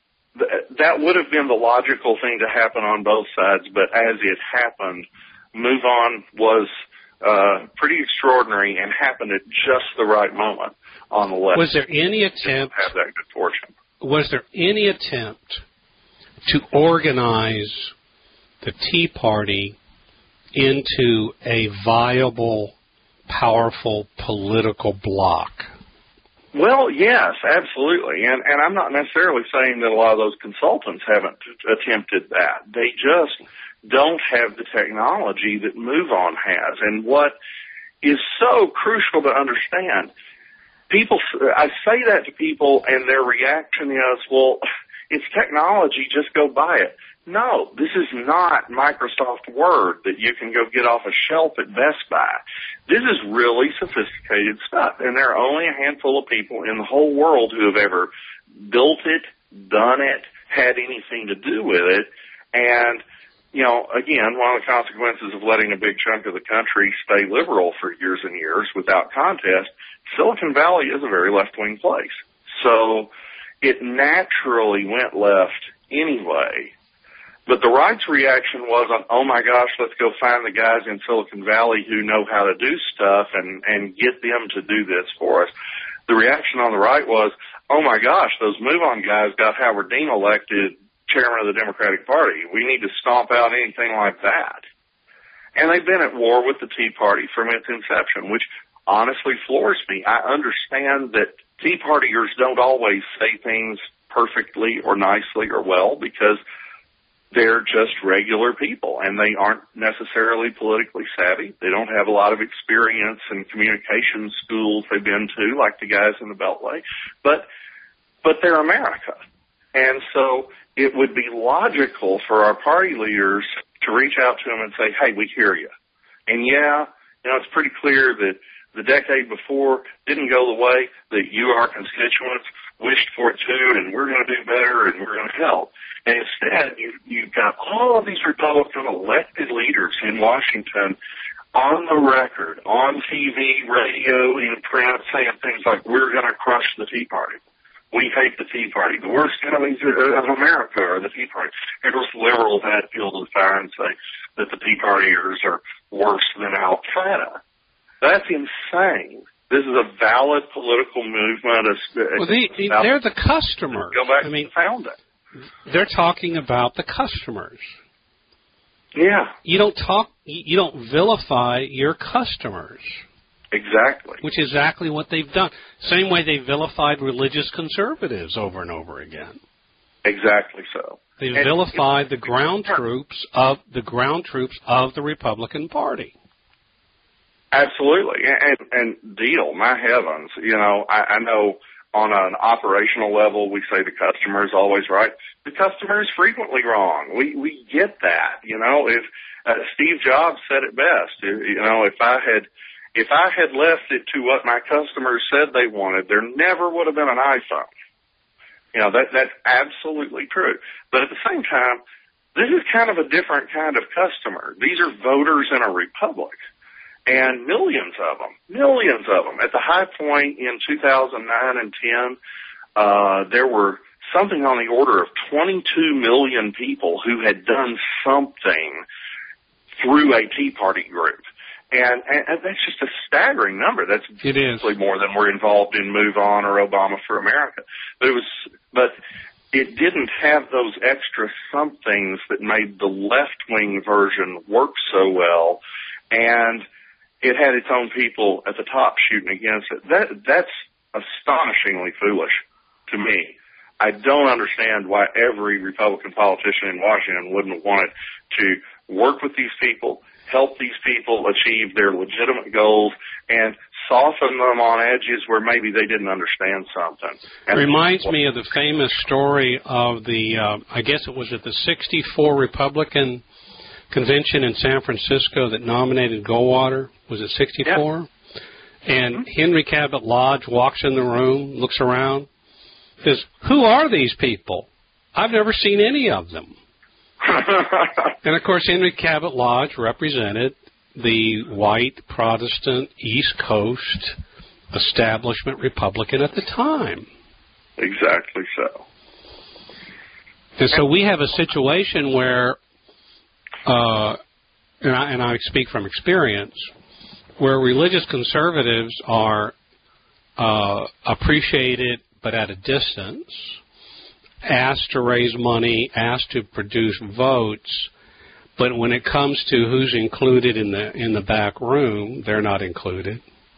that would have been the logical thing to happen on both sides, but as it happened, Move On was uh, pretty extraordinary and happened at just the right moment on the left. Was there any attempt? Have that good fortune. Was there any attempt to organize the Tea Party into a viable, powerful political bloc? Well, yes, absolutely. And, and I'm not necessarily saying that a lot of those consultants haven't attempted that. They just don't have the technology that Move On has. And what is so crucial to understand, people, I say that to people and their reaction is, well, it's technology, just go buy it. No, this is not Microsoft Word that you can go get off a shelf at Best Buy. This is really sophisticated stuff, and there are only a handful of people in the whole world who have ever built it, done it, had anything to do with it. And, you know, again, one of the consequences of letting a big chunk of the country stay liberal for years and years without contest, Silicon Valley is a very left-wing place. So it naturally went left anyway. But the right's reaction wasn't, oh, my gosh, let's go find the guys in Silicon Valley who know how to do stuff and, and get them to do this for us. The reaction on the right was, oh, my gosh, those Move On guys got Howard Dean elected chairman of the Democratic Party. We need to stomp out anything like that. And they've been at war with the Tea Party from its inception, which honestly floors me. I understand that Tea Partiers don't always say things perfectly or nicely or well because they're just regular people, and they aren't necessarily politically savvy. They don't have a lot of experience in communication schools they've been to, like the guys in the Beltway. But, but they're America. And so it would be logical for our party leaders to reach out to them and say, hey, we hear you. And, yeah, you know, it's pretty clear that the decade before didn't go the way that you, our constituents, wished for it too, and we're going to do better and we're going to help. And instead, you, you've got all of these Republican elected leaders in Washington on the record, on T V, radio, in print, saying things like, we're going to crush the Tea Party. We hate the Tea Party. The worst enemies of America are the Tea Party. And of course, liberals had fuel to the fire and say that the Tea Partiers are worse than Al-Qaeda. That's insane. This is a valid political movement. Well, they, they're the customers. Go back I mean, and found it. They're talking about the customers. Yeah. You don't talk. You don't vilify your customers. Exactly. Which is exactly what they've done. Same way they vilified religious conservatives over and over again. Exactly so. They and vilified the ground troops of the ground troops of the Republican Party. Absolutely. And, and deal, my heavens, you know, I, I know on an operational level we say the customer is always right. The customer is frequently wrong. We we get that, you know. If uh, Steve Jobs said it best, you know, if I had if I had left it to what my customers said they wanted, there never would have been an iPhone. You know, that that's absolutely true. But at the same time, this is kind of a different kind of customer. These are voters in a republic. And millions of them, millions of them. At the high point in two thousand nine and ten, uh, there were something on the order of twenty-two million people who had done something through a Tea Party group. And, and that's just a staggering number. That's it is. more than were involved in Move On or Obama for America. But it was, but it didn't have those extra somethings that made the left-wing version work so well. And it had its own people at the top shooting against it. That that's astonishingly foolish to me. I don't understand why every Republican politician in Washington wouldn't have wanted to work with these people, help these people achieve their legitimate goals, and soften them on edges where maybe they didn't understand something. It reminds me of the famous story of the, uh, I guess it was at the sixty-four Republican convention in San Francisco that nominated Goldwater. Was it sixty-four? Yeah. And mm-hmm. Henry Cabot Lodge walks in the room, looks around, says, "Who are these people? I've never seen any of them." And, of course, Henry Cabot Lodge represented the white Protestant East Coast establishment Republican at the time. Exactly so. And so we have a situation where, uh, and, I, and I speak from experience, where religious conservatives are uh, appreciated but at a distance, asked to raise money, asked to produce votes, but when it comes to who's included in the in the back room, they're not included.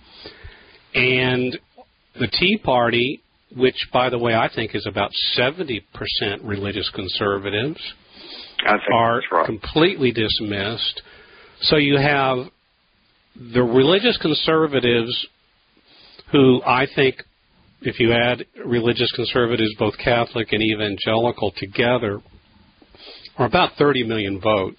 And the Tea Party, which, by the way, I think is about seventy percent religious conservatives, are right. completely dismissed. So you have the religious conservatives who I think, if you add religious conservatives, both Catholic and evangelical together, are about thirty million votes,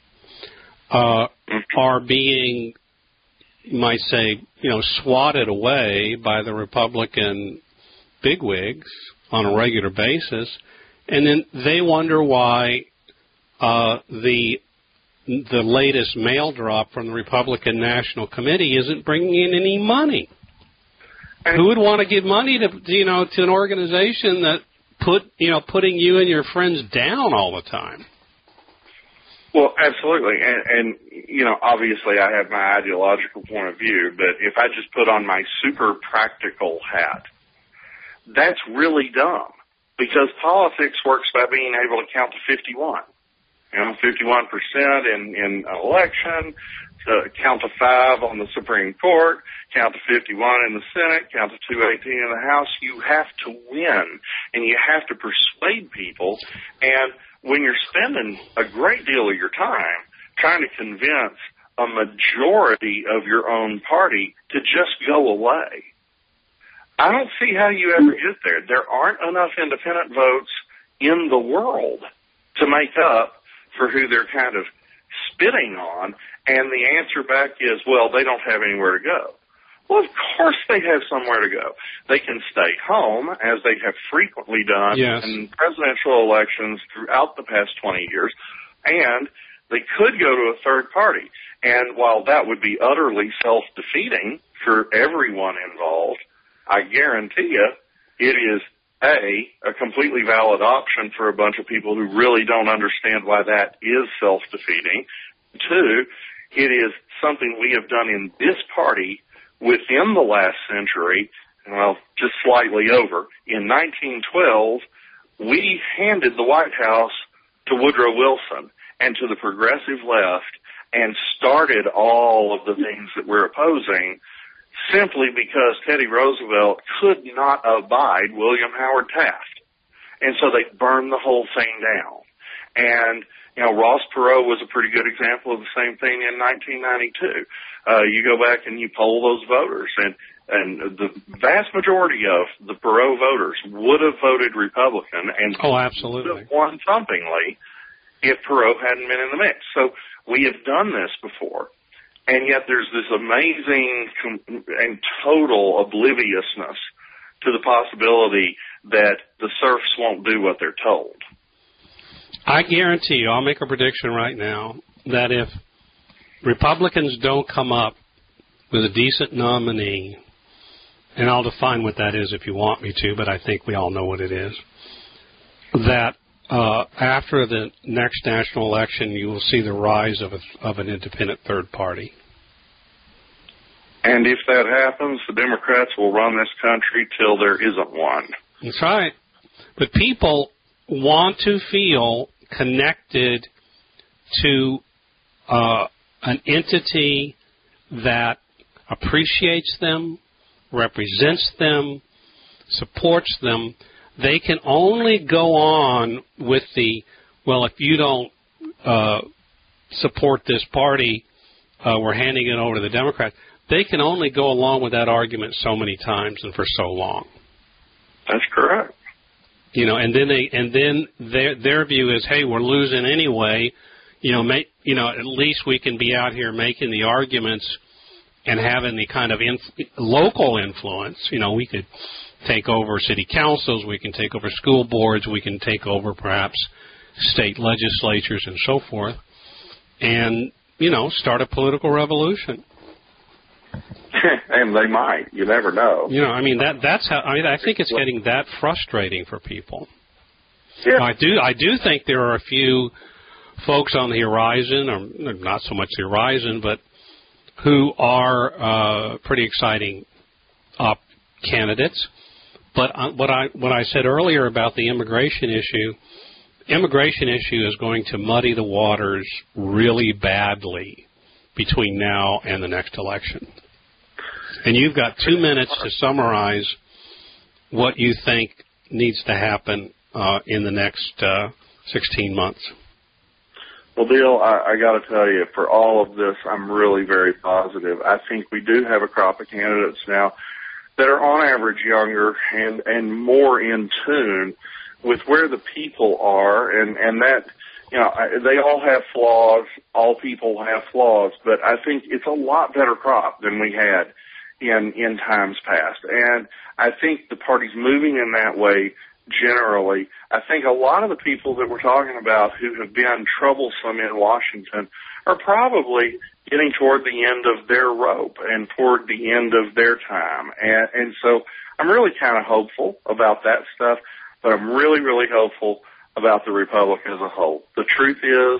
uh, are being, you might say, you know, swatted away by the Republican bigwigs on a regular basis, and then they wonder why uh, the the latest mail drop from the Republican National Committee isn't bringing in any money. Who would want to give money to, you know, to an organization that put, you know, putting you and your friends down all the time? Well, absolutely. And, and, you know, obviously I have my ideological point of view, but if I just put on my super practical hat, that's really dumb, because politics works by being able to count to fifty-one. You know, fifty-one percent in, in an election, uh, count to five on the Supreme Court, count to fifty-one in the Senate, count to two eighteen in the House. You have to win, and you have to persuade people. And when you're spending a great deal of your time trying to convince a majority of your own party to just go away, I don't see how you ever get there. There aren't enough independent votes in the world to make up for who they're kind of spitting on, and the answer back is, well, they don't have anywhere to go. Well, of course they have somewhere to go. They can stay home, as they have frequently done yes. in presidential elections throughout the past twenty years, and they could go to a third party. And while that would be utterly self-defeating for everyone involved, I guarantee you it is, A, a completely valid option for a bunch of people who really don't understand why that is self-defeating. Two, it is something we have done in this party within the last century, well, just slightly over. In nineteen twelve, we handed the White House to Woodrow Wilson and to the progressive left and started all of the things that we're opposing simply because Teddy Roosevelt could not abide William Howard Taft. And so they burned the whole thing down. And, you know, Ross Perot was a pretty good example of the same thing in nineteen ninety-two. Uh, you go back and you poll those voters, and, and the vast majority of the Perot voters would have voted Republican and oh, absolutely. would have won thumpingly if Perot hadn't been in the mix. So we have done this before. And yet there's this amazing and total obliviousness to the possibility that the serfs won't do what they're told. I guarantee you, I'll make a prediction right now, that if Republicans don't come up with a decent nominee, and I'll define what that is if you want me to, but I think we all know what it is, that uh, after the next national election, you will see the rise of, a, of an independent third party. And if that happens, the Democrats will run this country till there isn't one. That's right. But people want to feel connected to uh, an entity that appreciates them, represents them, supports them. They can only go on with the, well, if you don't uh, support this party, uh, we're handing it over to the Democrats. They can only go along with that argument so many times and for so long. That's correct. You know, and then they, and then their their view is, hey, we're losing anyway. You know, make, you know, at least we can be out here making the arguments and having the kind of inf- local influence. You know, we could take over city councils, we can take over school boards, we can take over perhaps state legislatures and so forth, and you know, start a political revolution. And they might. You never know. You know, I mean that that's how I mean I think it's getting that frustrating for people. Yeah. I do I do think there are a few folks on the horizon, or not so much the horizon, but who are uh, pretty exciting uh, candidates. But what I what I said earlier about the immigration issue, immigration issue is going to muddy the waters really badly between now and the next election. And you've got two minutes to summarize what you think needs to happen uh, in the next uh, sixteen months. Well, Bill, I, I got to tell you, for all of this, I'm really very positive. I think we do have a crop of candidates now that are on average younger and, and more in tune with where the people are, and, and that, you know, I, they all have flaws. All people have flaws, but I think it's a lot better crop than we had in, in times past. And I think the party's moving in that way generally. I think a lot of the people that we're talking about who have been troublesome in Washington are probably getting toward the end of their rope and toward the end of their time. And, and so I'm really kind of hopeful about that stuff, but I'm really, really hopeful about the Republic as a whole. The truth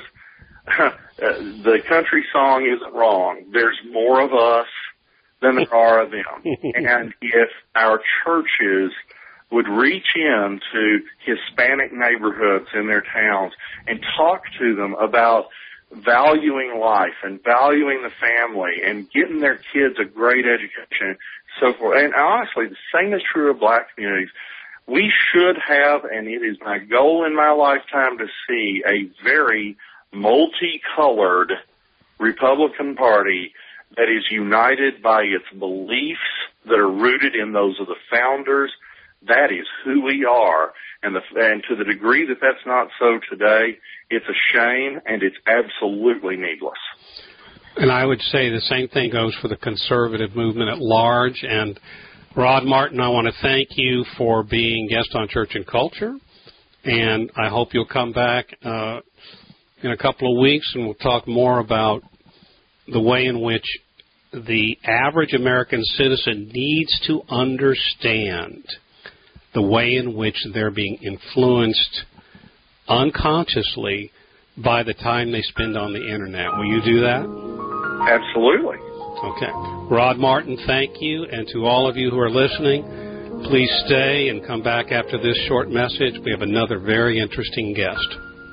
is, the country song isn't wrong. There's more of us than there are of them. And if our churches would reach into Hispanic neighborhoods in their towns and talk to them about valuing life and valuing the family and getting their kids a great education and so forth. And honestly, the same is true of black communities. We should have, and it is my goal in my lifetime to see, a very multicolored Republican Party that is united by its beliefs that are rooted in those of the founders. That is who we are. And, the, and to the degree that that's not so today, it's a shame and it's absolutely needless. And I would say the same thing goes for the conservative movement at large. And Rod Martin, I want to thank you for being guest on Church and Culture. And I hope you'll come back uh, in a couple of weeks, and we'll talk more about the way in which the average American citizen needs to understand the way in which they're being influenced unconsciously by the time they spend on the Internet. Will you do that? Absolutely. Okay. Rod Martin, thank you. And to all of you who are listening, please stay and come back after this short message. We have another very interesting guest.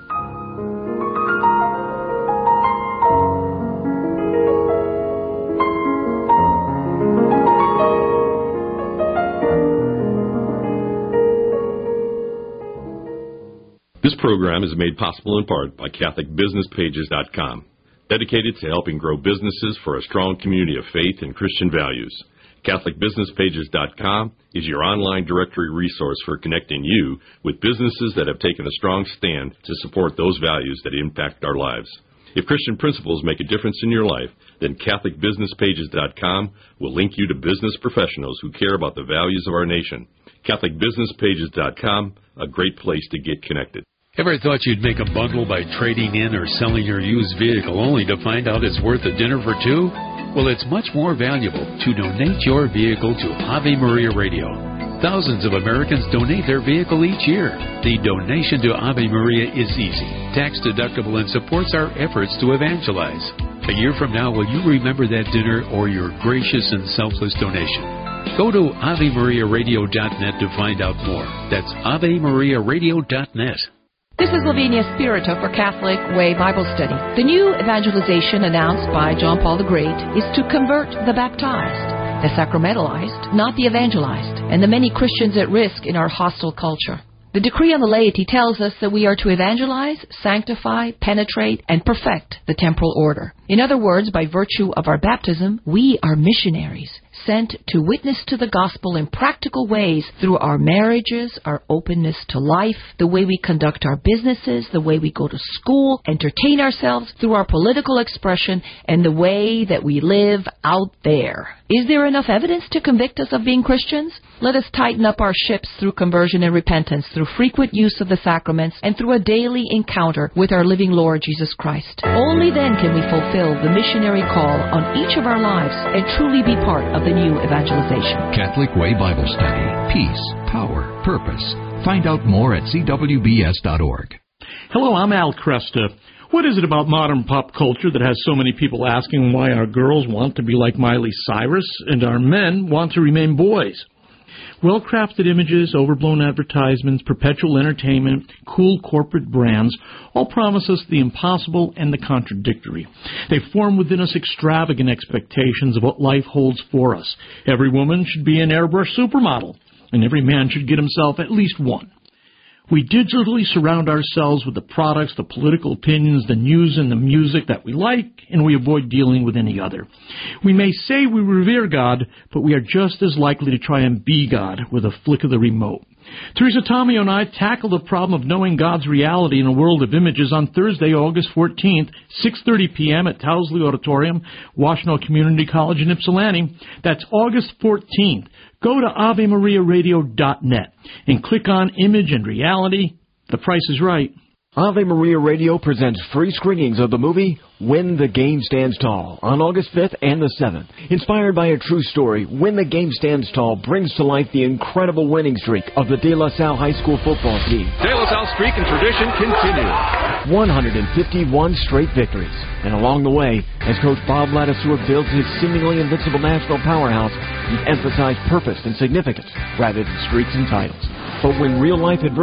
This program is made possible in part by Catholic Business Pages dot com, dedicated to helping grow businesses for a strong community of faith and Christian values. Catholic Business Pages dot com is your online directory resource for connecting you with businesses that have taken a strong stand to support those values that impact our lives. If Christian principles make a difference in your life, then Catholic Business Pages dot com will link you to business professionals who care about the values of our nation. Catholic Business Pages dot com, a great place to get connected. Ever thought you'd make a bundle by trading in or selling your used vehicle only to find out it's worth a dinner for two? Well, it's much more valuable to donate your vehicle to Ave Maria Radio. Thousands of Americans donate their vehicle each year. The donation to Ave Maria is easy, tax-deductible, and supports our efforts to evangelize. A year from now, will you remember that dinner or your gracious and selfless donation? Go to Ave Maria Radio dot net to find out more. That's Ave Maria Radio dot net. This is Lavinia Spirito for Catholic Way Bible Study. The new evangelization announced by John Paul the Great is to convert the baptized, the sacramentalized, not the evangelized, and the many Christians at risk in our hostile culture. The decree on the laity tells us that we are to evangelize, sanctify, penetrate, and perfect the temporal order. In other words, by virtue of our baptism, we are missionaries, sent to witness to the gospel in practical ways through our marriages, our openness to life, the way we conduct our businesses, the way we go to school, entertain ourselves, through our political expression, and the way that we live out there. Is there enough evidence to convict us of being Christians? Let us tighten up our ships through conversion and repentance, through frequent use of the sacraments, and through a daily encounter with our living Lord Jesus Christ. Only then can we fulfill the missionary call on each of our lives and truly be part of the new evangelization. Catholic Way Bible Study. Peace, power, purpose. Find out more at c w b s dot org. Hello, I'm Al Cresta. What is it about modern pop culture that has so many people asking why our girls want to be like Miley Cyrus and our men want to remain boys? Well-crafted images, overblown advertisements, perpetual entertainment, cool corporate brands all promise us the impossible and the contradictory. They form within us extravagant expectations of what life holds for us. Every woman should be an airbrush supermodel, and every man should get himself at least one. We digitally surround ourselves with the products, the political opinions, the news, and the music that we like, and we avoid dealing with any other. We may say we revere God, but we are just as likely to try and be God with a flick of the remote. Teresa Tomeo and I tackled the problem of knowing God's reality in a world of images on Thursday, August fourteenth, six thirty p.m. at Towsley Auditorium, Washtenaw Community College in Ypsilanti. That's August fourteenth. Go to Ave Maria Radio dot net and click on Image and Reality. The price is right. Ave Maria Radio presents free screenings of the movie When the Game Stands Tall on August fifth and the seventh. Inspired by a true story, When the Game Stands Tall brings to life the incredible winning streak of the De La Salle High School football team. De La Salle streak and tradition continue. one hundred fifty-one straight victories. And along the way, as Coach Bob Ladouceur builds his seemingly invincible national powerhouse, he emphasized purpose and significance rather than streaks and titles. But when real life adversity